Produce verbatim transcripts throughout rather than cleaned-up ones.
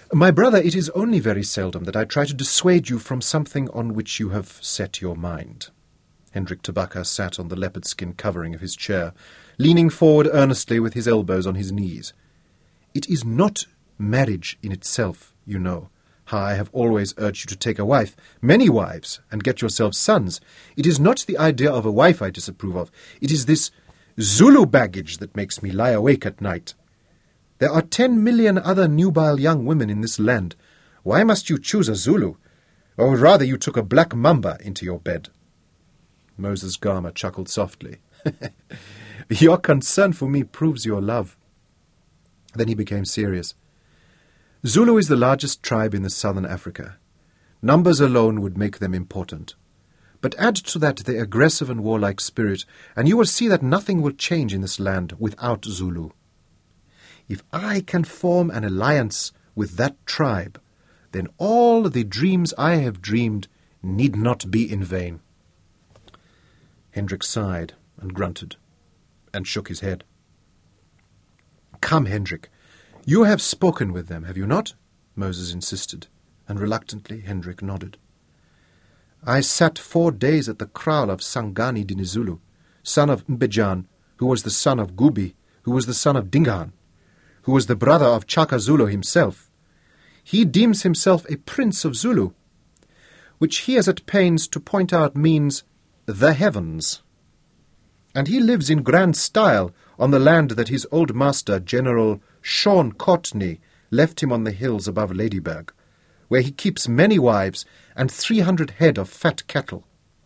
My brother, it is only very seldom that I try to dissuade you from something on which you have set your mind. Hendrik Tabaka sat on the leopard skin covering of his chair, leaning forward earnestly with his elbows on his knees. It is not marriage in itself, you know, how I have always urged you to take a wife, many wives, and get yourselves sons. It is not the idea of a wife I disapprove of. It is this Zulu baggage that makes me lie awake at night. There are ten million other nubile young women in this land. Why must you choose a Zulu? Or rather you took a black mamba into your bed. Moses Gama chuckled softly. Your concern for me proves your love. Then he became serious. Zulu is the largest tribe in the southern Africa. Numbers alone would make them important. But add to that their aggressive and warlike spirit, and you will see that nothing will change in this land without Zulu. If I can form an alliance with that tribe, then all the dreams I have dreamed need not be in vain. Hendrik sighed and grunted and shook his head. Come, Hendrik, you have spoken with them, have you not? Moses insisted, and reluctantly Hendrik nodded. I sat four days at the kraal of Sangani Dinizulu, son of Mbejan, who was the son of Gubi, who was the son of Dingaan, who was the brother of Chaka Zulu himself. He deems himself a prince of Zulu, which he is at pains to point out means the heavens. And he lives in grand style on the land that his old master, General Sean Courtney, left him on the hills above Ladyburg, where he keeps many wives and three hundred head of fat cattle.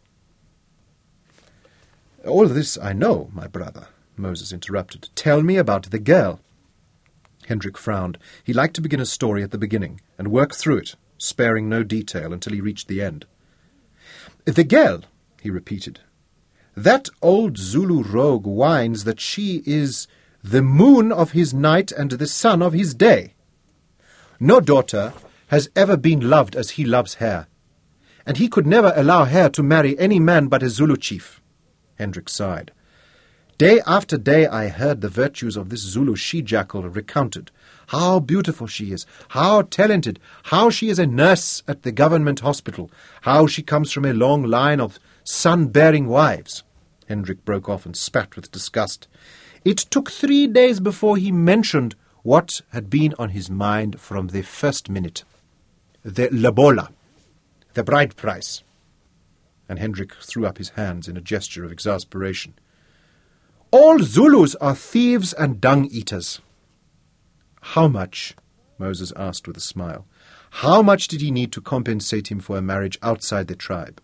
All this I know, my brother, Moses interrupted. Tell me about the girl. Hendrik frowned. He liked to begin a story at the beginning and work through it, sparing no detail until he reached the end. The girl, he repeated. That old Zulu rogue whines that she is the moon of his night and the sun of his day. No daughter has ever been loved as he loves her, and he could never allow her to marry any man but a Zulu chief. Hendrik sighed. Day after day I heard the virtues of this Zulu she-jackal recounted. How beautiful she is, how talented, how she is a nurse at the government hospital, how she comes from a long line of son-bearing wives. Hendrik broke off and spat with disgust. It took three days before he mentioned what had been on his mind from the first minute. The lobola, the bride price. And Hendrik threw up his hands in a gesture of exasperation. All Zulus are thieves and dung-eaters. How much? Moses asked with a smile. How much did he need to compensate him for a marriage outside the tribe?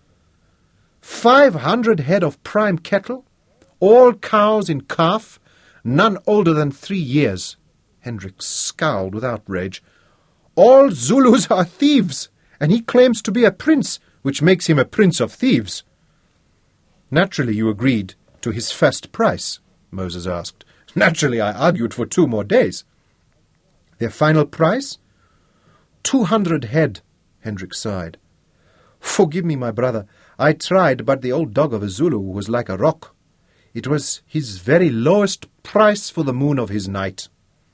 Five hundred head of prime cattle, all cows in calf, none older than three years. Hendrik scowled with outrage. All Zulus are thieves, and he claims to be a prince, which makes him a prince of thieves. Naturally you agreed to his first price, Moses asked. Naturally I argued for two more days. Their final price? Two hundred head, Hendrik sighed. Forgive me, my brother. I tried, but the old dog of a Zulu was like a rock. It was his very lowest price for the moon of his night.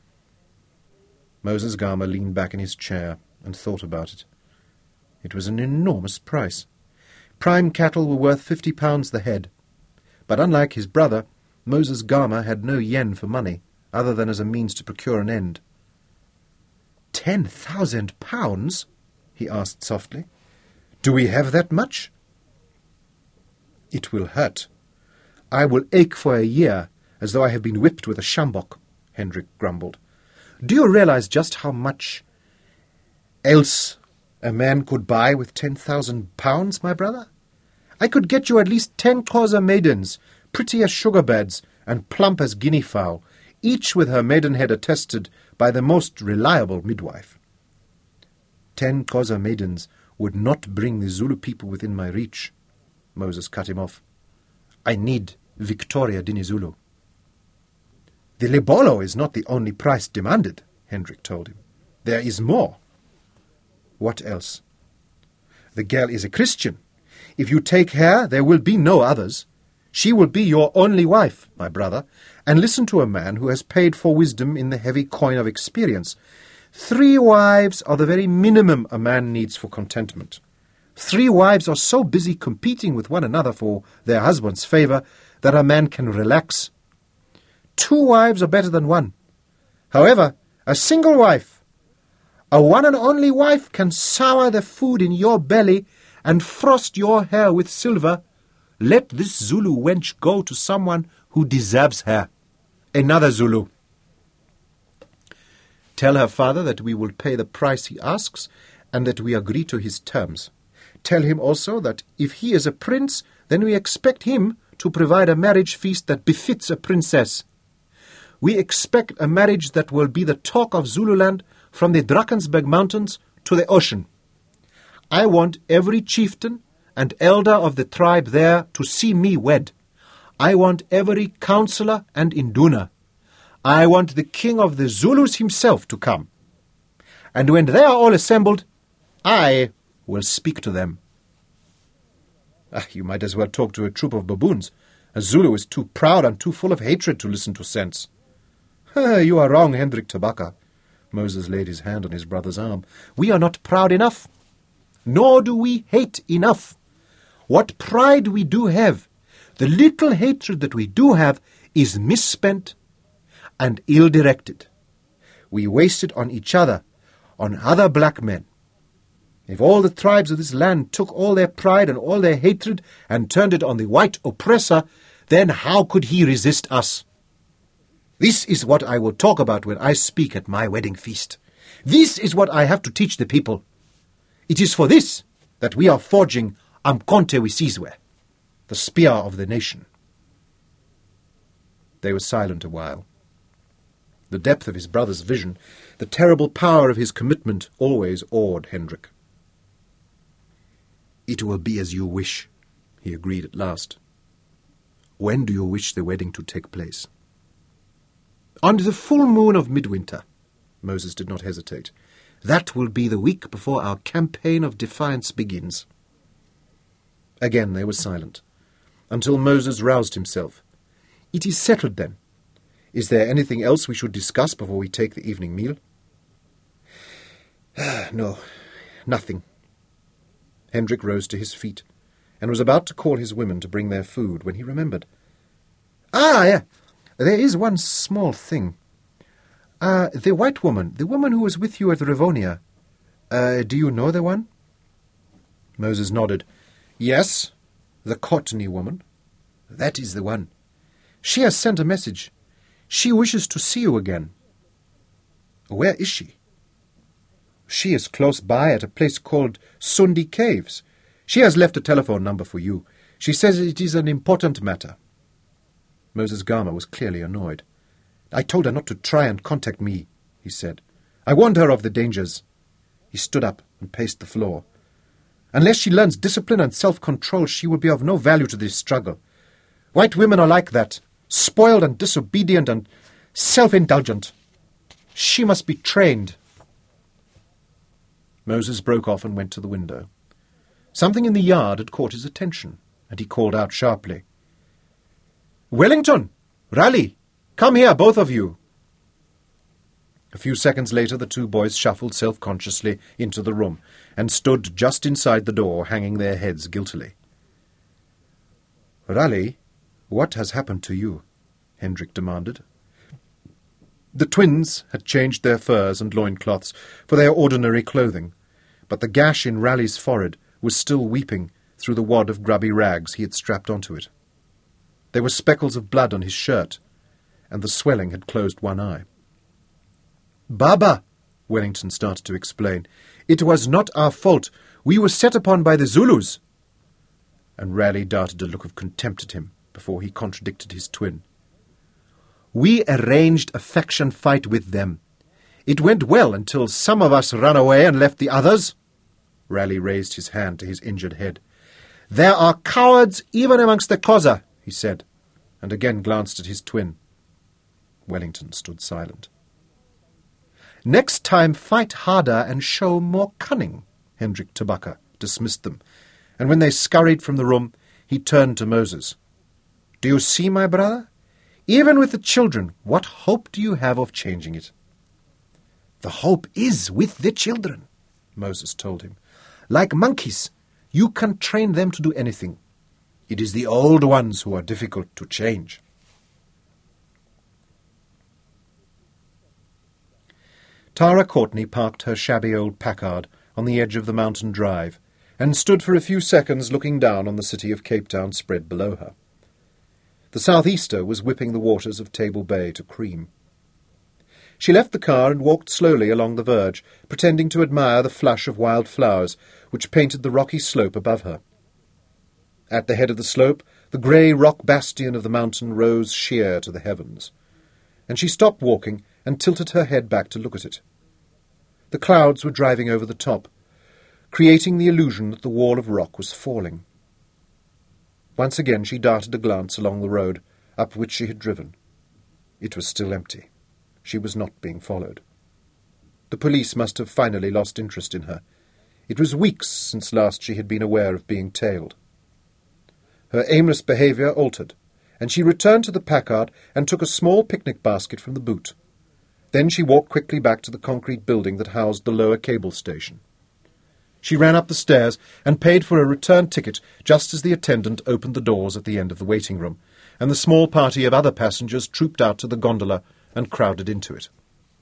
Moses Gama leaned back in his chair and thought about it. It was an enormous price. Prime cattle were worth fifty pounds the head. But unlike his brother, Moses Gama had no yen for money, other than as a means to procure an end. Ten thousand pounds? He asked softly. Do we have that much? It will hurt. I will ache for a year, as though I have been whipped with a sjambok, Hendrik grumbled. Do you realize just how much else a man could buy with ten thousand pounds, my brother? I could get you at least ten Xhosa maidens, pretty as sugar beds and plump as guinea fowl, each with her maidenhead attested by the most reliable midwife. Ten Xhosa maidens would not bring the Zulu people within my reach. Moses cut him off. I need Victoria Dinizulu. The lebolo is not the only price demanded, Hendrik told him. There is more. What else? The girl is a Christian. If you take her, there will be no others. She will be your only wife, my brother, and listen to a man who has paid for wisdom in the heavy coin of experience. Three wives are the very minimum a man needs for contentment. Three wives are so busy competing with one another for their husband's favour that a man can relax. Two wives are better than one. However, a single wife, a one and only wife, can sour the food in your belly and frost your hair with silver. Let this Zulu wench go to someone who deserves her. Another Zulu. Tell her father that we will pay the price he asks and that we agree to his terms. Tell him also that if he is a prince, then we expect him to provide a marriage feast that befits a princess. We expect a marriage that will be the talk of Zululand from the Drakensberg Mountains to the ocean. I want every chieftain and elder of the tribe there to see me wed. I want every councillor and induna. I want the king of the Zulus himself to come. And when they are all assembled, I will speak to them. Ah, you might as well talk to a troop of baboons. A Zulu is too proud and too full of hatred to listen to sense. You are wrong, Hendrik Tabaka. Moses laid his hand on his brother's arm. We are not proud enough, nor do we hate enough. What pride we do have, the little hatred that we do have, is misspent and ill-directed. We waste it on each other, on other black men. If all the tribes of this land took all their pride and all their hatred and turned it on the white oppressor, then how could he resist us? This is what I will talk about when I speak at my wedding feast. This is what I have to teach the people. It is for this that we are forging Umkhonto we Sizwe, the spear of the nation. They were silent a while. The depth of his brother's vision, the terrible power of his commitment, always awed Hendrik. It will be as you wish, he agreed at last. When do you wish the wedding to take place? On the full moon of midwinter. Moses did not hesitate. That will be the week before our campaign of defiance begins. Again they were silent, until Moses roused himself. It is settled, then. Is there anything else we should discuss before we take the evening meal? No, nothing. Hendrik rose to his feet, and was about to call his women to bring their food, when he remembered. Ah, yeah, there is one small thing. Uh, the white woman, the woman who was with you at Rivonia, uh, do you know the one? Moses nodded. Yes, the Courtenay woman. That is the one. She has sent a message. She wishes to see you again. Where is she? She is close by at a place called Sundi Caves. She has left a telephone number for you. She says it is an important matter. Moses Gama was clearly annoyed. I told her not to try and contact me, he said. I warned her of the dangers. He stood up and paced the floor. Unless she learns discipline and self-control, she will be of no value to this struggle. White women are like that, spoiled and disobedient and self-indulgent. She must be trained. Moses broke off and went to the window. Something in the yard had caught his attention, and he called out sharply. Wellington! Raleigh! Come here, both of you! A few seconds later the two boys shuffled self-consciously into the room, and stood just inside the door, hanging their heads guiltily. Raleigh, what has happened to you? Hendrik demanded. The twins had changed their furs and loincloths for their ordinary clothing, but the gash in Raleigh's forehead was still weeping through the wad of grubby rags he had strapped onto it. There were speckles of blood on his shirt, and the swelling had closed one eye. Baba, Wellington started to explain, it was not our fault. We were set upon by the Zulus. And Raleigh darted a look of contempt at him before he contradicted his twin. We arranged a faction fight with them. It went well until some of us ran away and left the others. Raleigh raised his hand to his injured head. There are cowards even amongst the Xhosa, he said, and again glanced at his twin. Wellington stood silent. Next time fight harder and show more cunning, Hendrik Tabaka dismissed them, and when they scurried from the room, he turned to Moses. Do you see, my brother? Even with the children, what hope do you have of changing it? "The hope is with the children," Moses told him. "Like monkeys, you can train them to do anything. It is the old ones who are difficult to change." Tara Courtney parked her shabby old Packard on the edge of the mountain drive and stood for a few seconds looking down on the city of Cape Town spread below her. The southeaster was whipping the waters of Table Bay to cream. She left the car and walked slowly along the verge, pretending to admire the flush of wild flowers which painted the rocky slope above her. At the head of the slope, the grey rock bastion of the mountain rose sheer to the heavens, and she stopped walking and tilted her head back to look at it. The clouds were driving over the top, creating the illusion that the wall of rock was falling. Once again she darted a glance along the road up which she had driven. It was still empty. She was not being followed. The police must have finally lost interest in her. It was weeks since last she had been aware of being tailed. Her aimless behaviour altered, and she returned to the Packard and took a small picnic basket from the boot. Then she walked quickly back to the concrete building that housed the lower cable station. She ran up the stairs and paid for a return ticket just as the attendant opened the doors at the end of the waiting room, and the small party of other passengers trooped out to the gondola and crowded into it.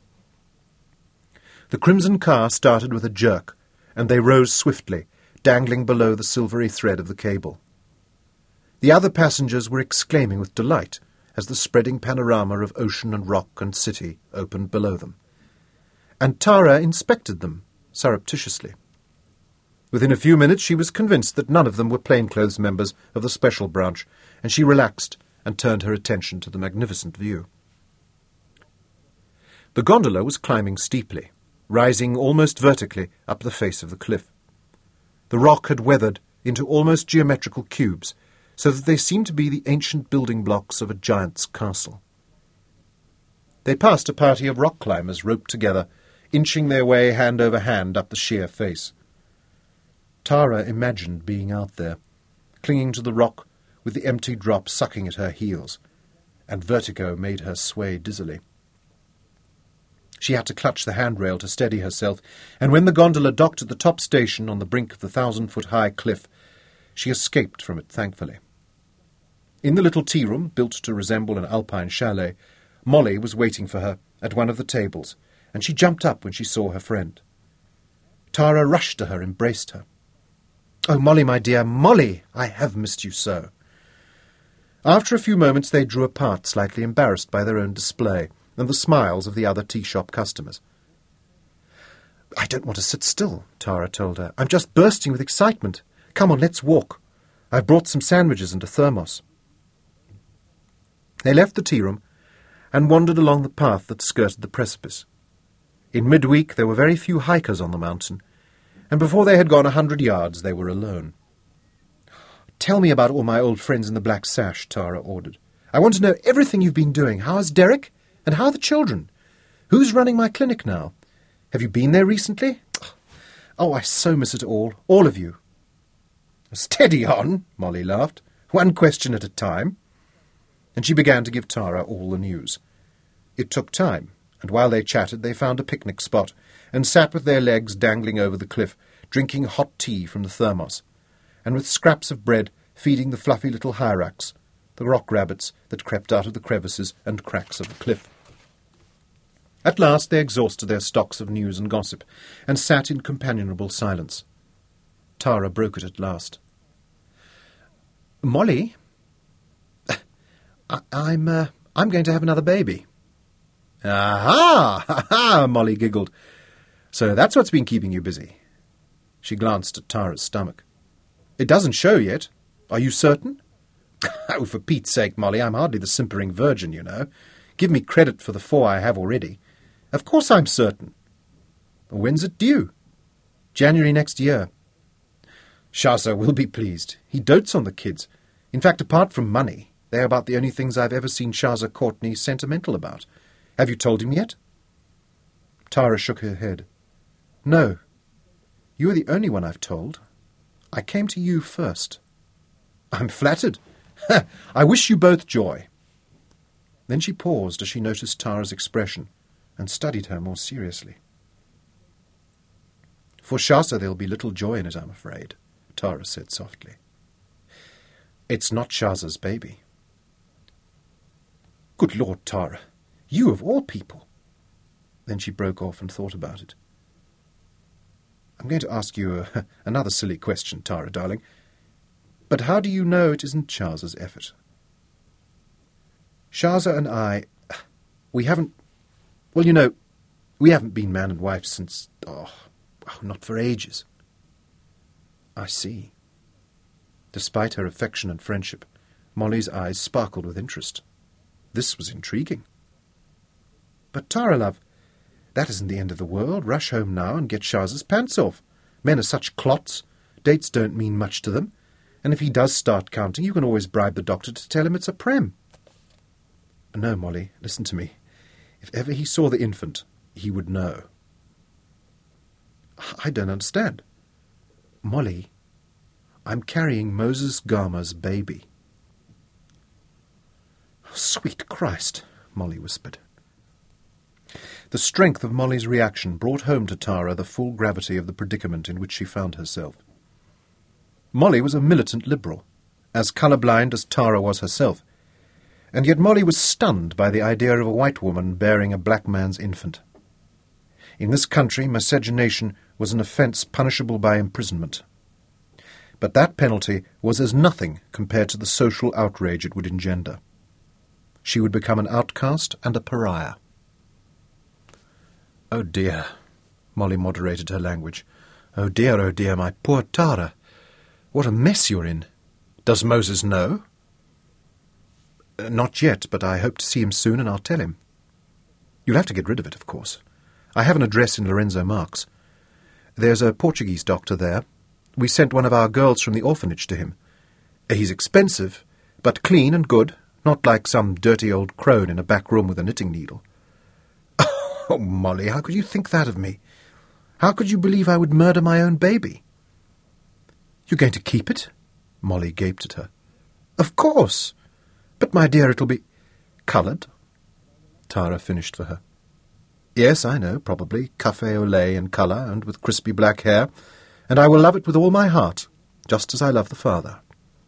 The crimson car started with a jerk, and they rose swiftly, dangling below the silvery thread of the cable. The other passengers were exclaiming with delight as the spreading panorama of ocean and rock and city opened below them. And Tara inspected them surreptitiously. Within a few minutes she was convinced that none of them were plainclothes members of the special branch, and she relaxed and turned her attention to the magnificent view. The gondola was climbing steeply, rising almost vertically up the face of the cliff. The rock had weathered into almost geometrical cubes, so that they seemed to be the ancient building blocks of a giant's castle. They passed a party of rock climbers roped together, inching their way hand over hand up the sheer face. Tara imagined being out there, clinging to the rock with the empty drop sucking at her heels, and vertigo made her sway dizzily. She had to clutch the handrail to steady herself, and when the gondola docked at the top station on the brink of the thousand-foot-high cliff, she escaped from it thankfully. In the little tea-room, built to resemble an alpine chalet, Molly was waiting for her at one of the tables, and she jumped up when she saw her friend. Tara rushed to her, embraced her. "Oh, Molly, my dear, Molly! I have missed you so." After a few moments they drew apart, slightly embarrassed by their own display and the smiles of the other tea-shop customers. "I don't want to sit still," Tara told her. "I'm just bursting with excitement. Come on, let's walk. I've brought some sandwiches and a thermos." They left the tea-room and wandered along the path that skirted the precipice. In midweek there were very few hikers on the mountain, and before they had gone a hundred yards they were alone. "Tell me about all my old friends in the black sash," Tara ordered. "I want to know everything you've been doing. How is Derek? And how are the children? Who's running my clinic now? Have you been there recently? Oh, I so miss it all, all of you." "Steady on," Molly laughed. "One question at a time." And she began to give Tara all the news. It took time, and while they chatted they found a picnic spot and sat with their legs dangling over the cliff, drinking hot tea from the thermos, and with scraps of bread feeding the fluffy little hyrax, the rock rabbits that crept out of the crevices and cracks of the cliff. At last they exhausted their stocks of news and gossip, and sat in companionable silence. Tara broke it at last. "Molly, I, I'm, uh, I'm going to have another baby." "Aha! Ha ha!" Molly giggled. "So that's what's been keeping you busy." She glanced at Tara's stomach. "It doesn't show yet. Are you certain?" "Oh, for Pete's sake, Molly, I'm hardly the simpering virgin, you know. Give me credit for the four I have already. Of course I'm certain." "When's it due?" "January next year." "Shaza will be pleased. He dotes on the kids. In fact, apart from money, they're about the only things I've ever seen Shaza Courtney sentimental about. Have you told him yet?" Tara shook her head. "No. You are the only one I've told. I came to you first." "I'm flattered. I wish you both joy." Then she paused as she noticed Tara's expression and studied her more seriously. For Shasa there'll be little joy in it, I'm afraid, Tara said softly. It's not Shasa's baby. Good Lord, Tara, you of all people. Then she broke off and thought about it. I'm going to ask you a, another silly question, Tara, darling. But how do you know it isn't Shasa's effort? Shasa and I, we haven't, well, you know, we haven't been man and wife since, oh, oh, not for ages. I see. Despite her affection and friendship, Molly's eyes sparkled with interest. This was intriguing. But Tara, love, that isn't the end of the world. Rush home now and get Shasa's pants off. Men are such clots. Dates don't mean much to them. And if he does start counting, you can always bribe the doctor to tell him it's a prem. No, Molly, listen to me. If ever he saw the infant, he would know. I don't understand. Molly, I'm carrying Moses Garma's baby. Sweet Christ, Molly whispered. The strength of Molly's reaction brought home to Tara the full gravity of the predicament in which she found herself. Molly was a militant liberal, as colour-blind as Tara was herself, and yet Molly was stunned by the idea of a white woman bearing a black man's infant. In this country, miscegenation was an offence punishable by imprisonment. But that penalty was as nothing compared to the social outrage it would engender. She would become an outcast and a pariah. Oh dear, Molly moderated her language. Oh dear, oh dear, my poor Tara. What a mess you're in. Does Moses know? Uh, not yet, but I hope to see him soon and I'll tell him. You'll have to get rid of it, of course. I have an address in Lorenzo Marx. There's a Portuguese doctor there. We sent one of our girls from the orphanage to him. He's expensive, but clean and good, not like some dirty old crone in a back room with a knitting needle. Oh, Molly, how could you think that of me? How could you believe I would murder my own baby? You're going to keep it? Molly gaped at her. Of course. But, my dear, it'll be coloured. Tara finished for her. Yes, I know, probably. Café au lait in colour and with crispy black hair. And I will love it with all my heart, just as I love the father.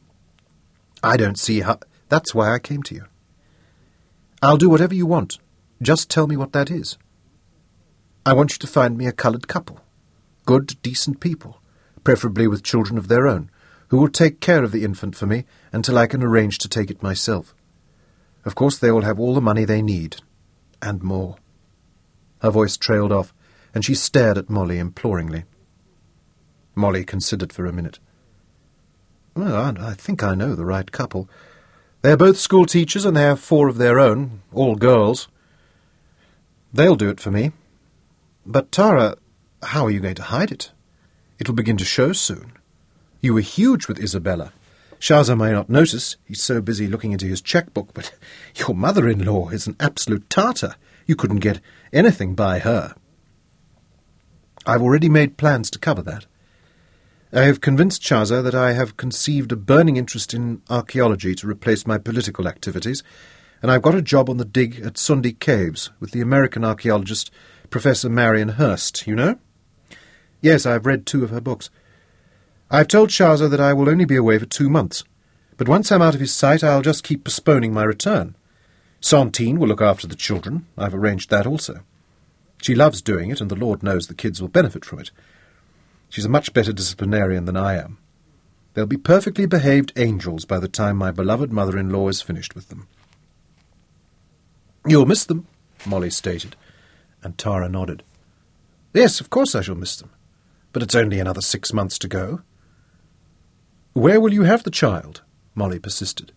I don't see how... That's why I came to you. I'll do whatever you want. Just tell me what that is. I want you to find me a coloured couple. Good, decent people, preferably with children of their own, who will take care of the infant for me until I can arrange to take it myself. Of course, they will have all the money they need, and more. Her voice trailed off, and she stared at Molly imploringly. Molly considered for a minute. Well, I, I think I know the right couple. They're both school teachers, and they have four of their own, all girls. They'll do it for me. But, Tara, how are you going to hide it? It'll begin to show soon. You were huge with Isabella. Shasa may not notice, he's so busy looking into his cheque-book, but your mother-in-law is an absolute tartar. You couldn't get anything by her. I've already made plans to cover that. I have convinced Shasa that I have conceived a burning interest in archaeology to replace my political activities, and I've got a job on the dig at Sundi Caves with the American archaeologist Professor Marion Hurst, you know? Yes, I've read two of her books. I've told Shasa that I will only be away for two months, but once I'm out of his sight I'll just keep postponing my return. Santine will look after the children. I've arranged that also. She loves doing it, and the Lord knows the kids will benefit from it. She's a much better disciplinarian than I am. They'll be perfectly behaved angels by the time my beloved mother-in-law is finished with them. You'll miss them, Molly stated, and Tara nodded. Yes, of course I shall miss them, but it's only another six months to go. Where will you have the child? Molly persisted.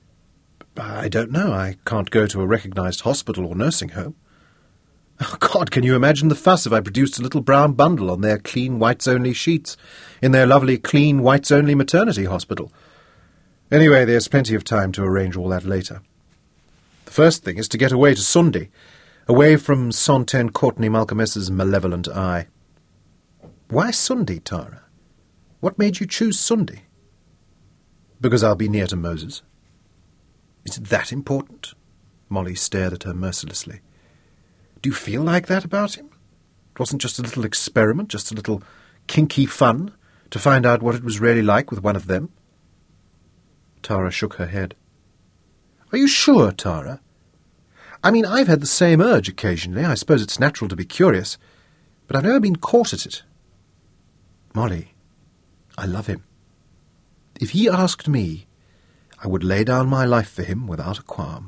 I don't know. I can't go to a recognised hospital or nursing home. Oh, God, can you imagine the fuss if I produced a little brown bundle on their clean whites-only sheets in their lovely clean whites-only maternity hospital? Anyway, there's plenty of time to arrange all that later. The first thing is to get away to Sundi, away from Sontaine Courtenay Malcolmes's malevolent eye. Why Sundi, Tara? What made you choose Sundi? Because I'll be near to Moses. Is it that important? Molly stared at her mercilessly. Do you feel like that about him? It wasn't just a little experiment, just a little kinky fun to find out what it was really like with one of them? Tara shook her head. Are you sure, Tara? I mean, I've had the same urge occasionally. I suppose it's natural to be curious, but I've never been caught at it. Molly, I love him. If he asked me, I would lay down my life for him without a qualm.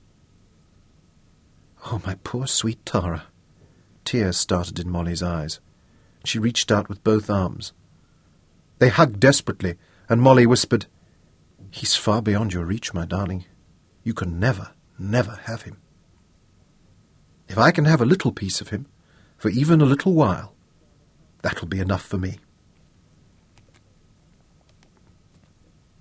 Oh, my poor sweet Tara. Tears started in Molly's eyes. She reached out with both arms. They hugged desperately, and Molly whispered, He's far beyond your reach, my darling. You can never, never have him. If I can have a little piece of him, for even a little while, that'll be enough for me.